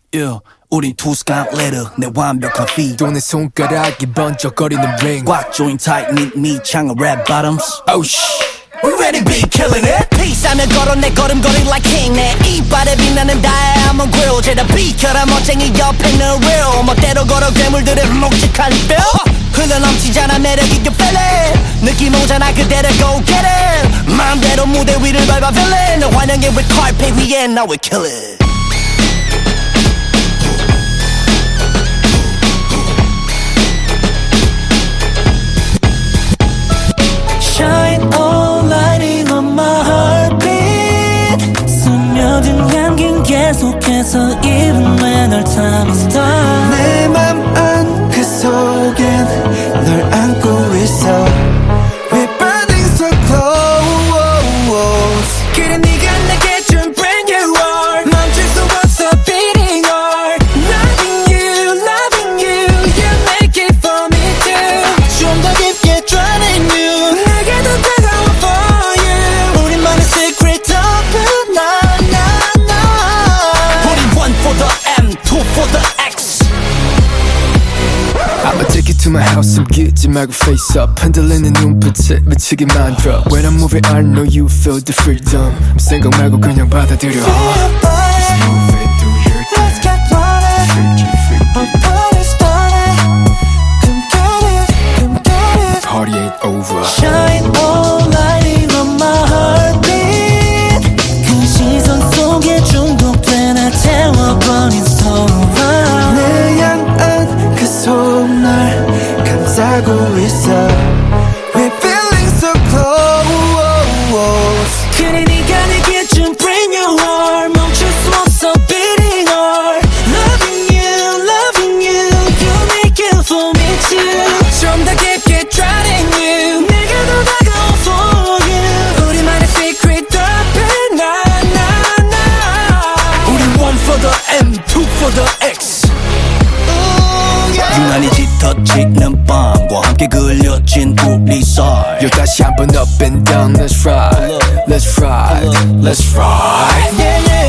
Yeah, 우린 two Scarlet 내 완벽한 feed 또 내 손가락이 번쩍거리는 ring 꽉 조인 tight knit 밑창은 red bottoms Oh shit We ready be killing it Peace 하며 걸어 내 걸음걸이 like king 내 이빨에 빛나는 diamond grill 죄다 비켜라 멋쟁이 옆에는 real 멋대로 걸어 괴물들의 묵직한 feel 흘러넘치잖아 매력이 you feel it 느낌 오잖아 그대로 go get it 마음대로 무대 위를 밟아 feel it 널 환영해 with carpet 위에 now we kill it Shine all lighting on my heartbeat 스며든 향기는 계속해서 even when our time is done 내 맘 안그 속엔 널 안고 있어 We're burning so close 그래 네가 내게 준 brand new heart 멈출 수 없어 beating heart Loving you, you make it for me too 좀 더 깊게 drowning you 내게도 다가와 for you 우리만의 secret open 우리 one for the M, two for the X I'ma take you to my house 숨기지 말고 face up 흔들리는 눈빛에 미치게 만들어 When I move it I know you feel the freedom 생각 말고 그냥 받아들여 Just move it, do your thing Let's get running Our party started Come get it Party ain't over Shine all lighting on my heartbeat 그 시선 속에 중독돼 날 태워버린 소화 내 향한 그 손을 감싸고 있어 We're feeling so close 그래 네가 내게 준 brand new heart 멈출 수 없어 beating heart Loving you, you make it for me too 좀 더 깊게 drowning you 내가 더 다가와 for you 우리만의 secret open 우리 one for the M, two for the X 유난히 짙어지는 밤과 함께 그려진 우리 살 Yo 다시 한번 up and down Let's ride, let's ride, let's ride Yeah, yeah.